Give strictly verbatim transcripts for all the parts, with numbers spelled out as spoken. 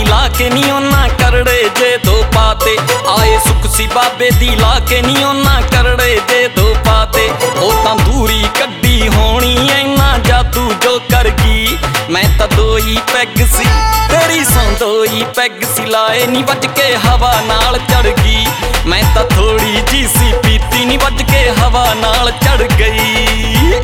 ला के नी ओना करड़े जे दो पाते आए सुख सी बाबे दी ला के नी ओना करड़े जे दो पाते ओ तां दूरी कड्डी होनी ऐना जादू जो कर गई मैं तां दो ही पैग सी तेरी सौ दो ही पैग सी लाए नी वज के हवा नाल चढ़ गई मैं तां थोड़ी जी सी पीती नी वज के हवा नाल चढ़ गई।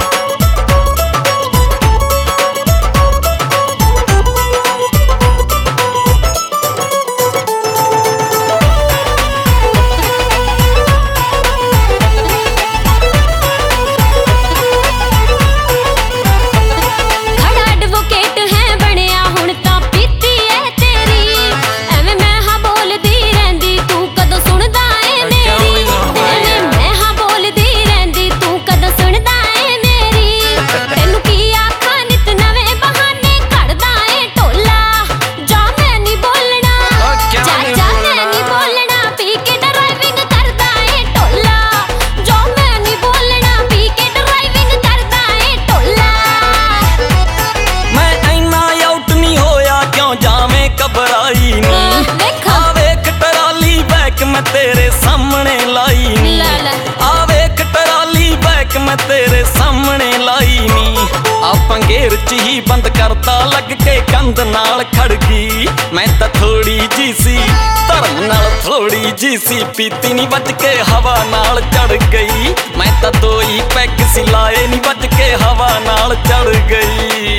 मैं तेरे सामने लाई नी आ वेख टराली बैक मैं तेरे सामने लाई नी आपां घेर च ही बंद करता लग के कंध नाल खड़ गई मैं तां थोड़ी जी सी धर्म नाल थोड़ी जी सी पीती नी बच के हवा नाल चढ़ गई मैं तां दो ही पैग सी लाए नी बच के हवा नाल चढ़ गई।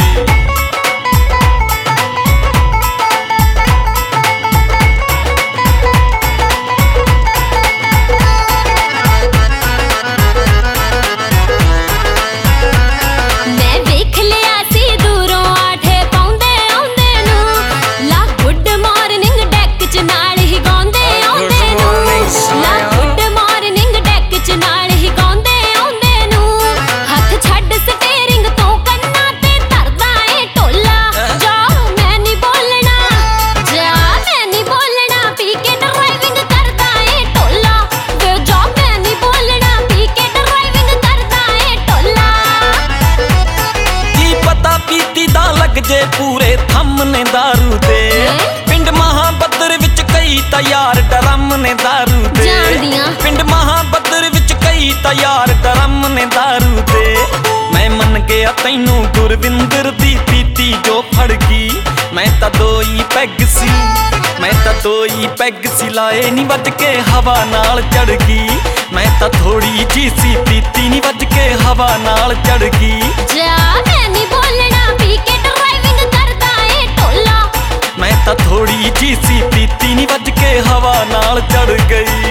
जे पूरे थमने दारू दे पिंड महाबद्र विच कई तैयार डरम ने दारू दे पिंड महाबद्र विच कई तैयार डरम ने दारू दे मैं मन गया तैनू गुरविंदर दी पीती जो फड़ गई मैं तां दो ही पैग सी मैं तां दो ही पैग सी लाए नी वज के हवा नाल चढ़ गई मैं तां थोड़ी जी सी पीती नी वज के हवा नाल चढ़ गई जा मैं नी बोलना पी के मैं तां थोड़ी जी सी पीती नी वज के हवा नाल चढ़ गई।